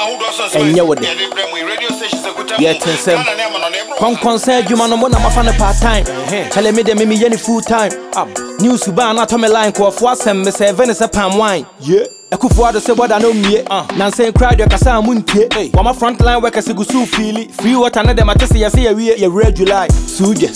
And you with it. Yet, concern you, man, I'm a part time. Tell me the mimi any full time. News to ban out on my line, call for some, Miss Venice a palm wine. Yeah. I could forward to say what I know me. Nancy cried your Casa Munke. While my frontline workers go so freely. Free water, another matter, I say a red July. Suja.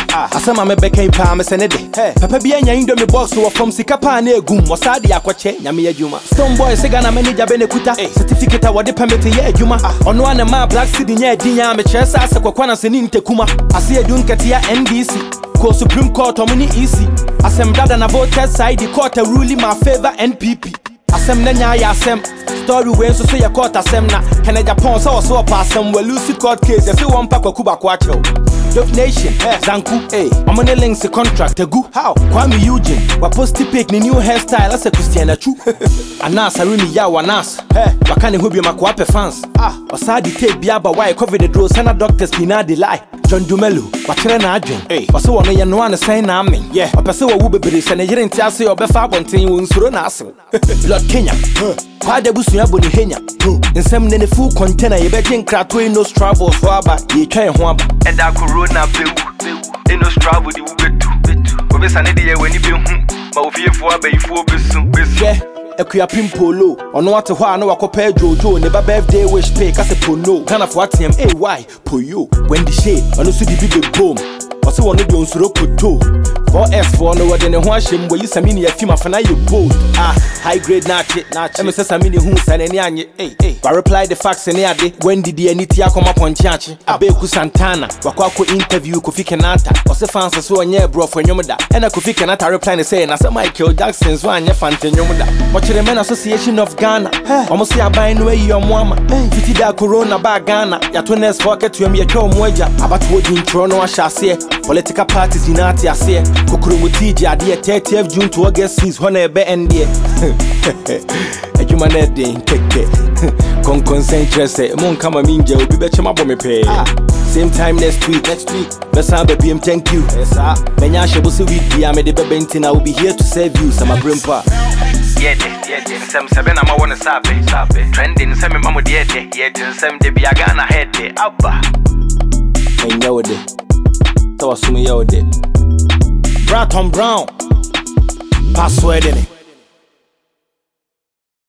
I saw my became Palmas and a day. Papa be an indomie box who from Sikapa near Gum, was Sadi Aquache, Yamia Juma. Stone boy, Segana manager Benecuta, certificate of what the permit ye Juma. On one of my black city near Diam, Chess, Aquanas and Intekuma. I see a Dunkatia NDC. Call Supreme Court or many easy. I am brother and a voter side, the court a ruling my favor NPP. Asem nanya ya asem story when so say court asem na Kenya Japan so a pass some we lose court case if you want pack Kuba kwacho Dope Nation Zanku amone links the contract egu how Kwame Eugene wa post pick ni new hairstyle as a Christiana chu anas arimi ya wanas wakane hobi makwape fans wasadi tape biaba why covid the draw sana doctors bina the lie John Dumelu wakyere na adwen wase wono ye no an sign na amen opese wo bebere se na yire nti ase obefa abonten wo nsuro na ase Lord Kenya kwa de busu aboni henya nsem ne full container ye be gin krato no travel for aba ye twa ho aba eda corona bewu no travel di betu obesa ne de ye wani be hu ma ofiefo abayifo besu Ekuya pimpolo ono ate hwa na wakopa jojo ne ba birthday wish pay kase pono Ghana for atm why poyo when the shade ono so di big boom wase wono de onsuro koto 4S for no wode ne ho ahyem boyi samini afim afana ye bold high grade na me say samini hu sanani anye I reply the facts ne ade when did the aniti akoma ponchiachi abeku Santana wakwa interview Kofi Kenata wase fans so onye bro for nyomda ena Kofi Kenata reply ne say na say Michael Jackson so anye fante nyomda the Men Association of Ghana, almost see a buy no way your mama. Fiti da corona ba Ghana, ya to next pocket to me a show moja. About what in Toronto, I shall say. Political parties in Atia say. Kukuru Mutiji, a dear 30th June to August since when I be end there. A human head ding, take it. Consent, say, Mon Kama Minja will be better my bomb pay. Same time next week. Best have a BM, thank you. Yes, sir. Menyasha Busi with the Amede Bentin, I will be here to serve you, some brimpa. Some seven I'm wanna sabe trending some mamu diete some de biagana head abba and yo de so assume yo de Braton Brown password in it